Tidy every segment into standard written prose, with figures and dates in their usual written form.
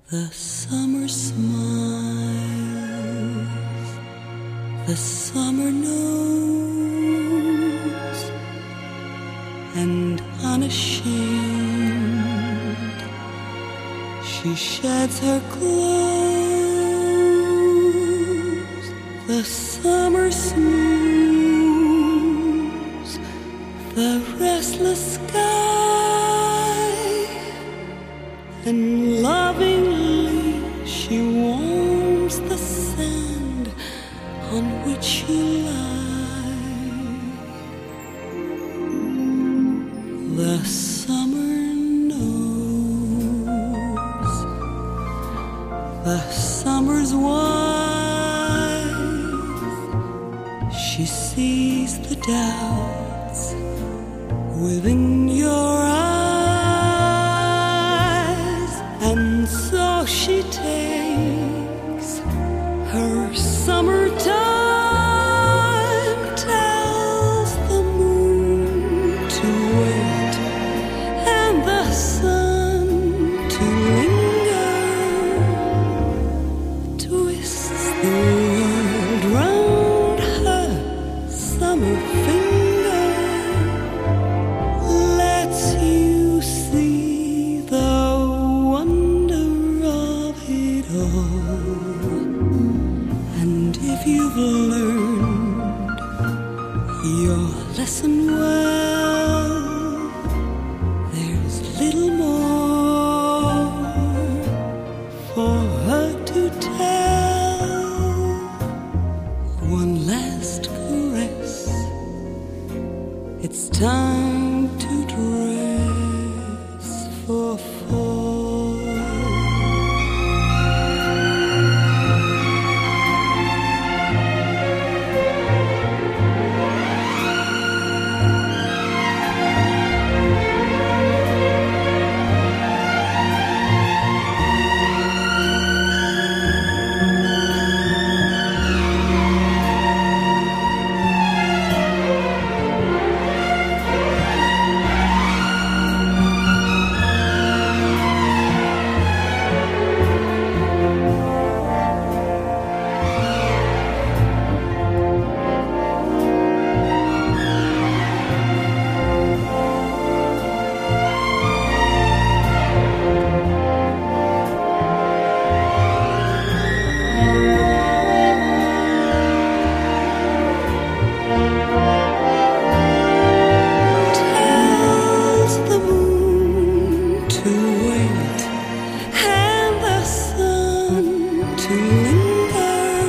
The summer smiles, the summer knows, and unashamed she sheds her clothes. The summer smooths the restless sky, and lovingly she warms the sand on which you lie. The summer knows, the summer's wise. She sees the doubts within your eyes, and so she takes her summertime, tells the moon to wait and the sun to linger, twists the world round her summer finger, lets you see the wonder of it all. And if you've learned your lesson well, there's little more for her to tell. One last caress, it's time to dress for fall. Tells the moon to wait and the sun to linger,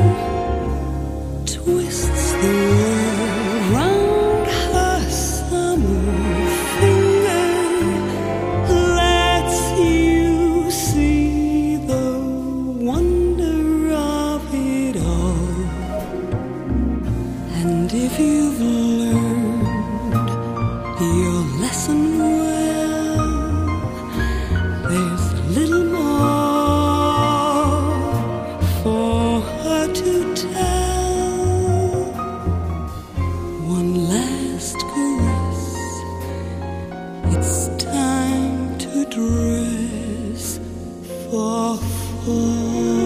twists the world round her summer finger, lets you see the wonder of it all. And if you've learned your lesson well, there's little more for her to tell. One last caress, it's time to dress for fall.